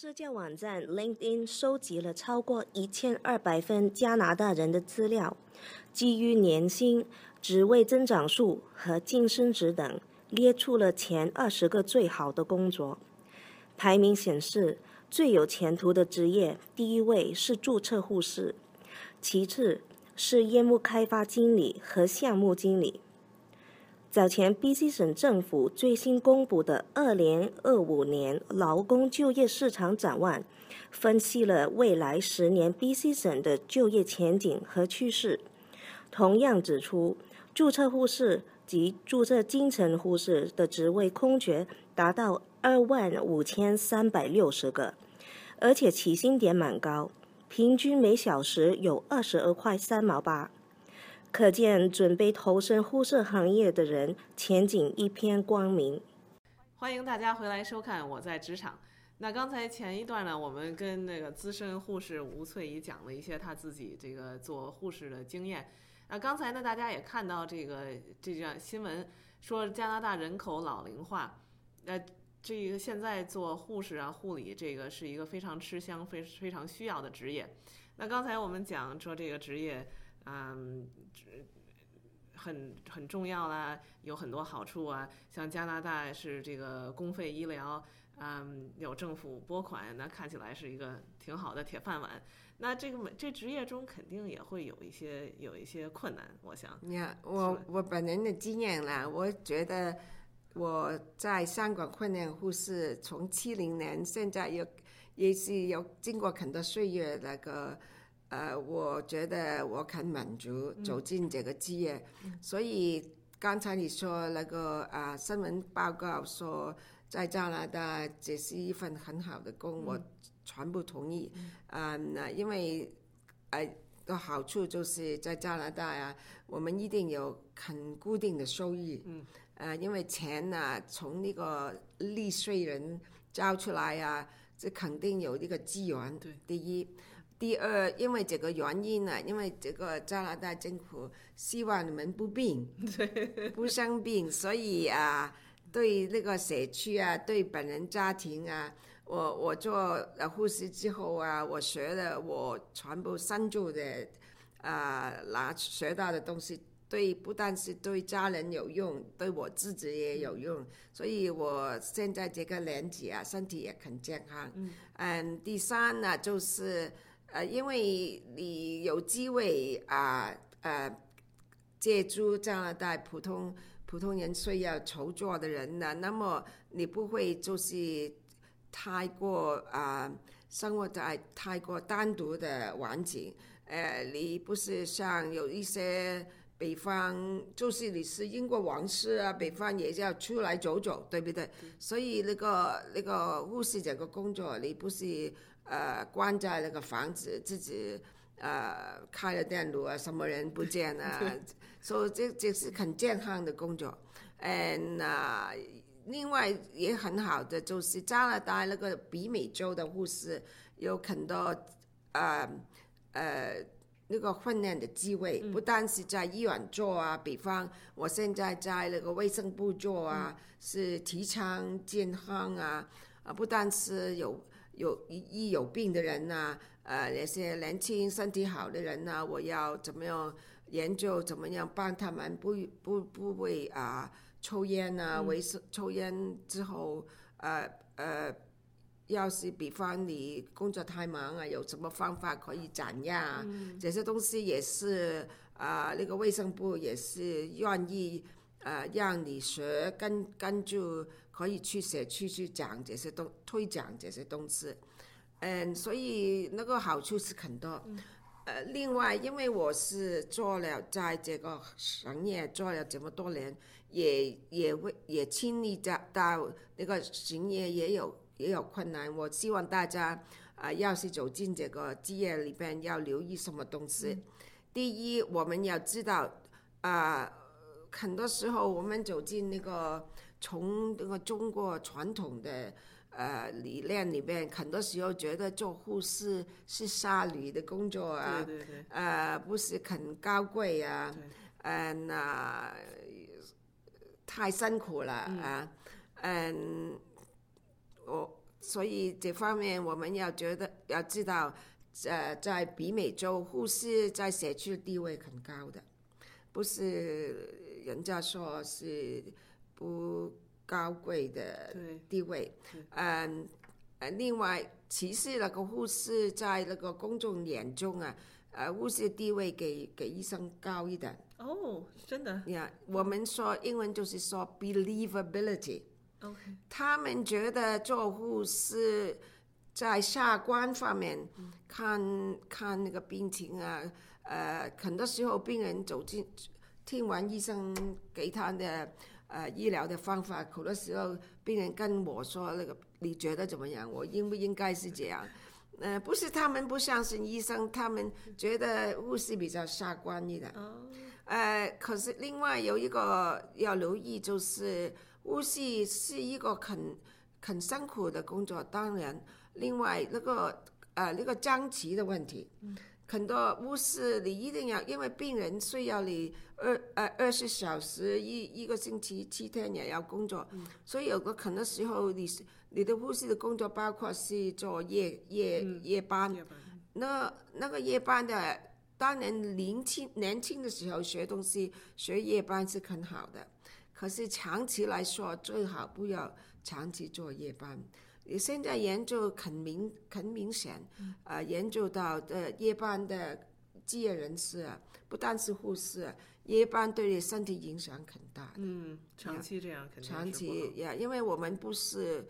社交网站 LinkedIn 收集了超过1200份加拿大人的资料，基于年薪、职位增长数和晋升值等，列出了前20个最好的工作。排名显示，最有前途的职业，第一位是注册护士，其次是业务开发经理和项目经理。早前 BC 省政府最新公布的2025年劳工就业市场展望，分析了未来10年 BC 省的就业前景和趋势，同样指出注册护士及注册基层护士的职位空缺达到25360个，而且起薪点蛮高，平均每小时有22块3毛8。可见准备投身护士行业的人前景一片光明。 欢迎大家回来收看《我在职场》。那刚才前一段呢，我们跟那个资深护士吴翠怡讲了一些她自己这个做护士的经验。那刚才呢，大家也看到这样新闻说加拿大人口老龄化，这个现在做护士啊、护理这个是一个非常吃香、非常需要的职业。那刚才我们讲说这个职业。很重要啦，有很多好处啊。像加拿大是这个公费医疗，有政府拨款，那看起来是一个挺好的铁饭碗。那这职业中肯定也会有一些困难，我想。 我本人的经验啦，我觉得我在香港混练护士，从70年，现在也是有经过很多岁月那个。我觉得我很满足走进这个职业，所以刚才你说那个新闻报告说在加拿大这是一份很好的工，我全部同意。因为的好处就是在加拿大呀，我们一定有很固定的收益。因为钱从那个利税人交出来呀，这肯定有一个资源。第一。第二，因为这个原因呢，因为这个加拿大政府希望你们不病，不生病，所以对那个社区对本人家庭我做护士之后我学的我全部深入的学到的东西，不但是对家人有用，对我自己也有用，所以我现在这个年纪身体也很健康。第三呢，就是因为你有机会借助加拿大普通人需要筹作的人那么你不会就是太过生活在太过单独的环境。你不是像有一些北方，就是你是英国王室北方也要出来走走，对不对？所以那个护士这个工作，你不是关在那个房子自己开了电炉什么人不见所以这是很健康的工作。另外也很好的就是加拿大那个北美洲的护士有很多那个训练的机会，不单是在医院做比方我现在在那个卫生部做是提倡健康不但是有病的人那些年轻身体好的人我要怎么样研究怎么样帮他们不会抽烟抽烟之后要是比方你工作太忙有什么方法可以减压这些东西也是那个卫生部也是愿意让你学跟住可以去社区去讲这些推讲这些东西。所以那个好处是很多。另外因为我是做了在这个行业做了这么多年，也亲历到那个行业也有困难。我希望大家要是走进这个职业里边要留意什么东西。第一，我们要知道很多时候我们走进从那个中国传统的理念里面，很多时候觉得做护士是杀女的工作对不是很高贵太辛苦了所以这方面我们要知道，在北美洲护士在社区地位很高的，不是人家说是不高贵的地位。另外，其实那个护士在那个公众眼中啊，护士地位给医生高一点。 哦，真的。 我们说英文就是说 believability。OK。他们觉得做护士在下关方面看那个病情啊，很多时候病人走进听完医生给他的医疗的方法，很多时候病人跟我说那个你觉得怎么样？我应不应该是这样？不是他们不相信医生，他们觉得护士比较下关一点。可是另外有一个要留意，就是护士是一个很辛苦的工作，当然，另外那个张期的问题。很多护士你一定要，因为病人需要你20小时一个星期7天也要工作，所以有个很多时候你的护士的工作包括是做夜班，那个夜班的，当然年轻的时候学东西学夜班是很好的，可是长期来说最好不要长期做夜班。现在研究很明显，研究到的夜班的职业人士啊，不但是护士啊，夜班对你身体影响很大的。 长期这样肯定是不好。 长期因为我们不是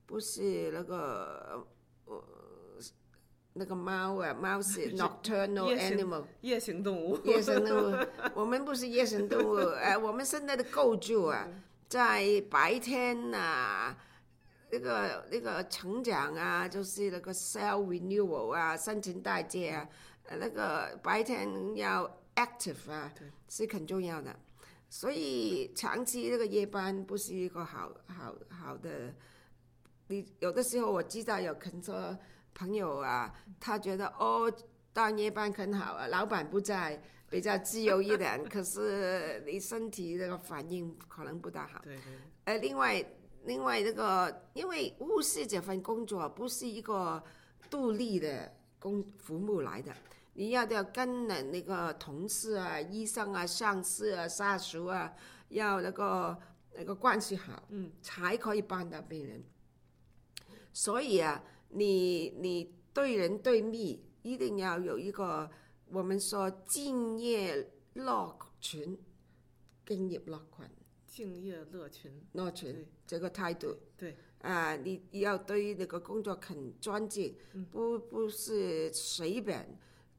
那个猫啊，猫是 nocturnal animal 夜行动物。 夜行动物，我们不是夜行动物。我们现在的构筑啊，在白天啊。那个成长啊，就是那个 cell renewal 啊，新陈代谢啊，那个白天要 active 啊，是很重要的。所以长期这个夜班不是一个好的。你有的时候我知道有很多朋友啊，他觉得当夜班很好啊，老板不在，比较自由一点，可是你身体这个反应可能不大好。 对。 另外那个，因为护士这份工作不是一个独立的服务来的，你要跟那个同事啊、医生啊、上司啊、下属啊，要那个关系好，才可以帮到病人。所以啊，你对人对密一定要有一个我们说敬业乐群，敬业乐群。 敬业乐群这个态度， 对你要对那个工作很专精，不是随便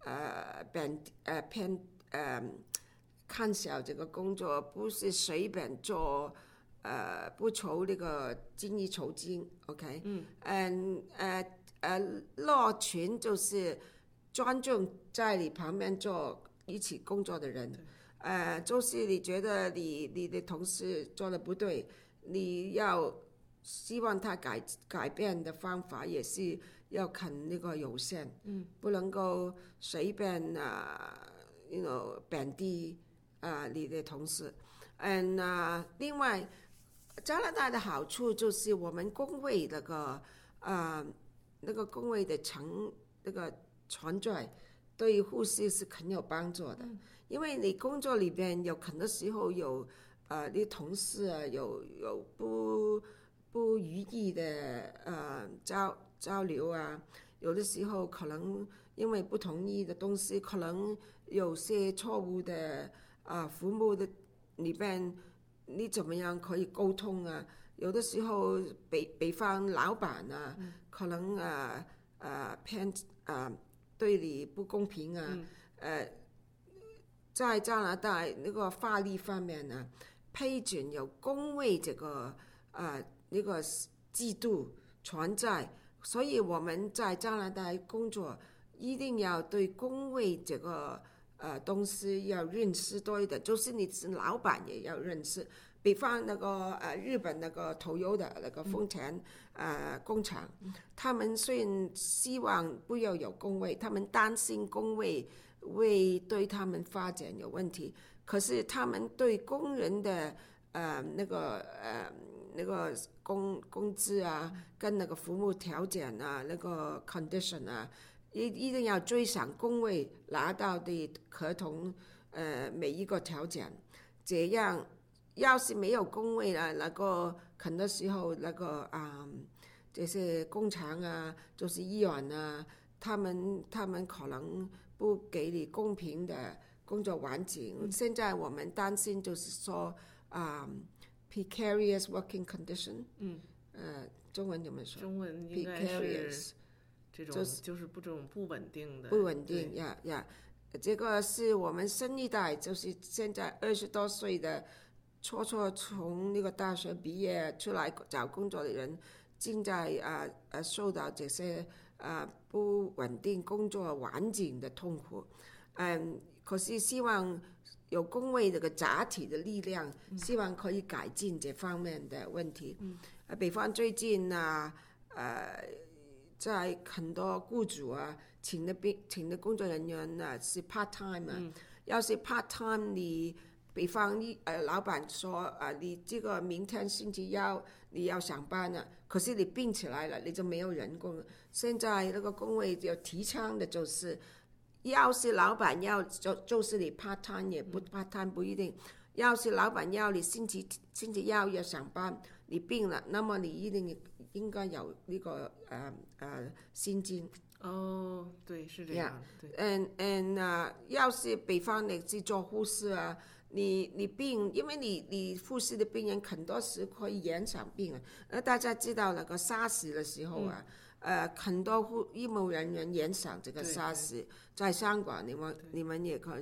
看小这个工作，不是随便做，不筹那个精益求精 ，OK，乐群就是尊重在你旁边一起工作的人。就是你觉得你的同事做的不对，你要希望他改变的方法也是要看那个有限，不能够随便贬低你的同事。另外，加拿大的好处就是我们工会那个工会的那个存在，对护士是很有帮助的。因为你工作里边有很多时候有你同事啊有不如意的交流啊，有的时候可能因为不同意的东西，可能有些错误的服务的里边，你怎么样可以沟通啊？有的时候北方老板啊，可能偏对你不公平啊，在加拿大那个法律方面呢，批准有工会这个那个制度存在，所以我们在加拿大工作一定要对工会这个东西要认识多一点，就是你是老板也要认识。比方那个日本那个Toyota的那个丰田工厂，他们虽然希望不要有工会，他们担心工会会对他们发展有问题，可是他们对工人的那个工资啊，跟那个服务条件啊，那个 condition 啊，一定要追上工会拿到的合同每一个条件，这样要是没有工会了，那个很多时候那个这些工厂啊，就是医院啊，他们可能不给你公平的工作环境。现在我们担心就是说precarious working condition， 中文怎么说？ 中文应该是这种就是这种不稳定的。 不稳定呀，这个是我们新一代，就是现在20多岁的，初从那个大学毕业出来找工作的人，正在受到这些不稳定工作环境的痛苦。可是希望有工会这个集体的力量，希望可以改进这方面的问题。比方最近在很多雇主请的工作人员是 part time 要是 part time 你比方老板说你这个明天星期一你要上班了，可是你病起来了，你就没有人工。现在那个工会有提倡的就是，要是老板要就是你 part time 也不 part time 不一定。要是老板要你星期一要上班，你病了，那么你一定应该有那个薪金。 对，是这样。 对。要是比方你是做护士你病，因为你护士的病人很多时可以延长病大家知道那个 SARS 的时候很多医务人员延长这个 SARS， 在香港你们也可以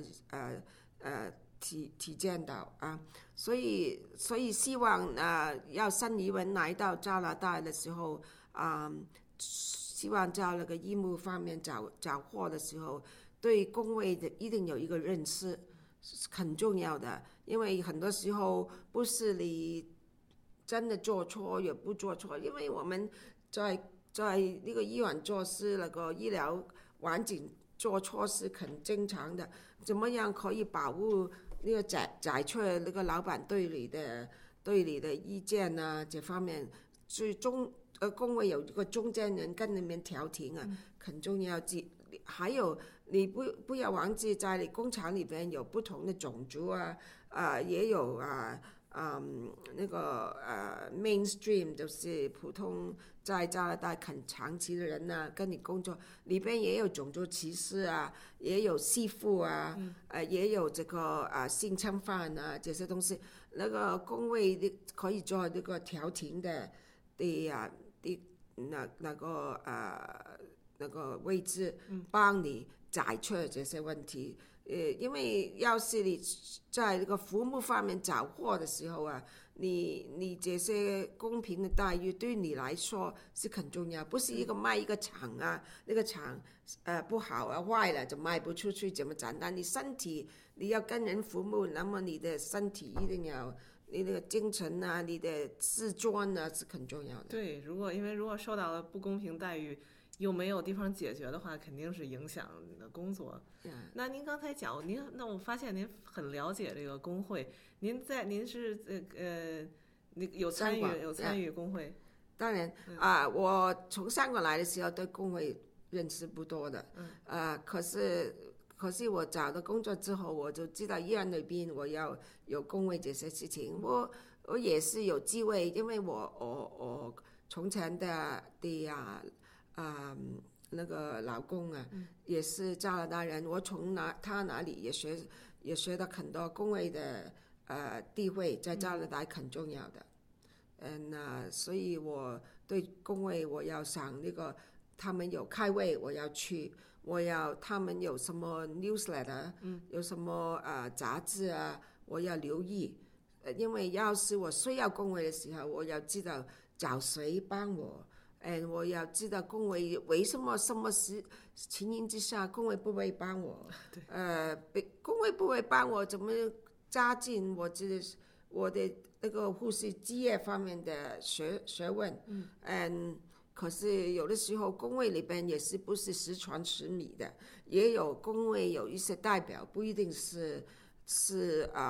体见到所以希望要新移民来到加拿大的时候希望在那个医务方面找货的时候，对工会的一定有一个认识，很重要的。因为很多时候不是你真的做错也不做错，因为我们在那个医院做事，那个医疗环境做错是很正常的。怎么样可以保护那个摘出那个老板对你的意见这方面，最终工会有一个中间人跟你们调停很重要。还有你不要忘记，在你工厂里边有不同的种族也有那个mainstream 就是普通在加拿大很长期的人跟你工作，里边也有种族歧视也有媳妇也有这个性侵犯这些东西，那个工会可以做这个调停的那个位置，帮你解决这些问题。因为要是你在这个服务方面找货的时候你这些公平的待遇对你来说是很重要，不是卖一个厂那个厂不好坏了就卖不出去这么简单。你身体你要跟人服务，那么你的身体一定要，你的精神你的自尊是很重要的。 对，如果受到了不公平待遇，又没有地方解决的话，肯定是影响你的工作。那您刚才讲，那我发现您很了解这个工会，您是有参与工会？ 当然我从香港来的时候对工会认识不多的，可是我找到工作之后，我就知道医院那边我要有工会这些事情，我也是有机会，因为我从前的那个老公也是加拿大人，我从他那里也学到很多工会的地位在加拿大很重要的。所以我对工会我要想那个他们有开会我要去，他们有什么 newsletter，有什么杂志我要留意，因为要是我需要工会的时候，我要知道找谁帮我。我要知道工会为什么什么情形之下工会不会帮我工会不会帮我怎么加进我的那个护士职业方面的学问。可是有的时候工会里边也是不是十全十美的，也有工会有一些代表不一定是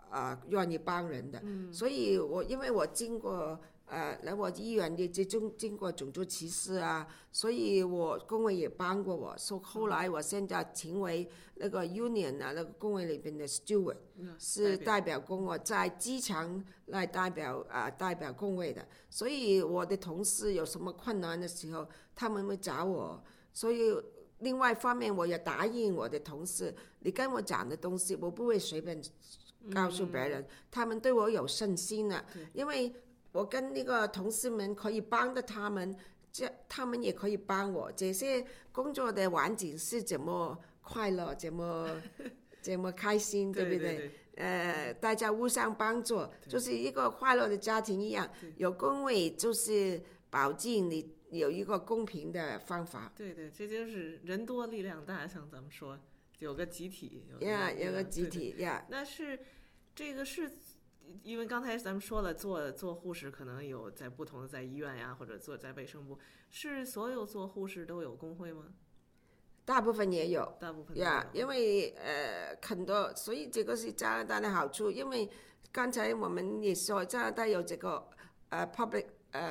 愿意帮人的。所以因为我经过来我医院也经过种族歧视啊，所以我工会也帮过我，所以后来我现在成为那个 union 那个工会里边的 steward，是代表工会在机场来代表工会的。所以我的同事有什么困难的时候，他们会找我。所以另外一方面，我也答应我的同事，你跟我讲的东西，我不会随便告诉别人，他们对我有信心了，因为我跟那个同事们可以帮到他们，他们也可以帮我。这些工作的环境是怎么快乐，怎么开心，对不对？大家互相帮助，就是一个快乐的家庭一样。有工会就是保证你有一个公平的方法。 对，这就是人多力量大，像咱们说有个集体， 有个集体呀。 那是这个是因为刚才咱们说了，做护士可能有在不同的在医院呀，或者在卫生部，是所有做护士都有工会吗？ 大部分也有， 大部分因为很多，所以这个是加拿大的好处。因为刚才我们也说，加拿大有这个public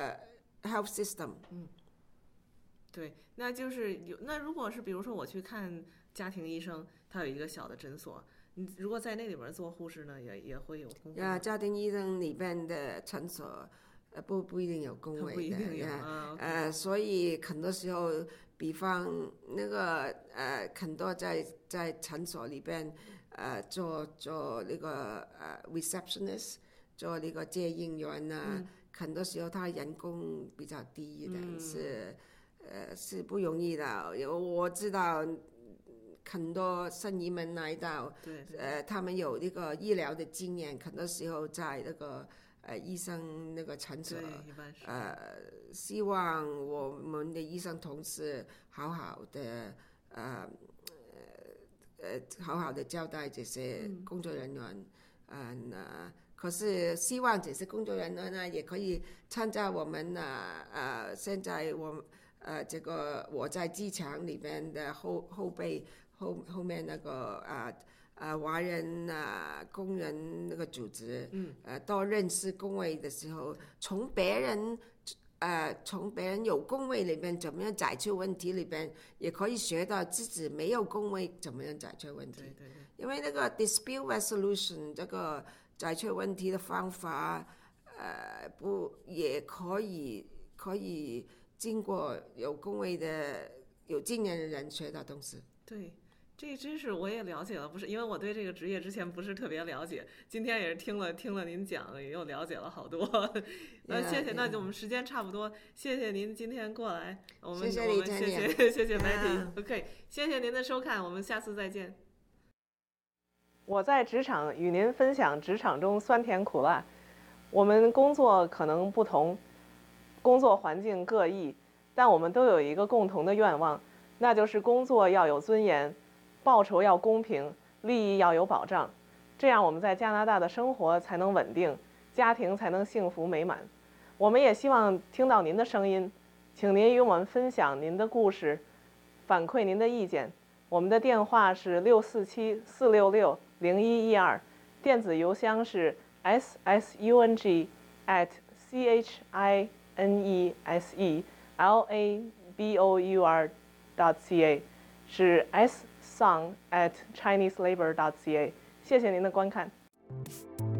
health system。 对，那就是那如果是比如说我去看家庭医生，他有一个小的诊所，你如果在那里边做护士呢，也会有工会。 家庭医生里边的诊所不一定有工会的， 不一定有所以很多时候，比方那个很多在诊所里边做那个receptionist， 做那个接应员啊，很多时候他人工比较低的，是不容易的。我知道很多新移民来到，他们有那个医疗的经验，很多时候在那个医生那个诊所，希望我们的医生同事好好的交代这些工作人员，可是希望这些工作人员呢也可以参加我们现在这个我在机场里边的后面那个华人工人那个组织，多认识工会的时候，从别人有工会里边怎么样解决问题里边，也可以学到自己没有工会怎么样解决问题。 对， 因为那个 dispute resolution 这个解决问题的方法，也可以经过有工会的有经验的人学到东西。 对，这真是我也了解了，不是因为我对这个职业之前不是特别了解，今天也是听了您讲，也又了解了好多。谢谢，那我们时间差不多，谢谢您今天过来， 谢谢你， 谢谢白体，OK， 谢谢您的收看，我们下次再见。我在职场与您分享职场中酸甜苦辣，我们工作可能不同，工作环境各异，但我们都有一个共同的愿望，那就是工作要有尊严，报酬要公平，利益要有保障，这样我们在加拿大的生活才能稳定，家庭才能幸福美满。我们也希望听到您的声音，请您与我们分享您的故事，反馈您的意见。我们的电话是647-466-0112，电子邮箱是 ssung@chineselabour.ca， 是 ssung@chineselabor.ca。谢谢您的观看。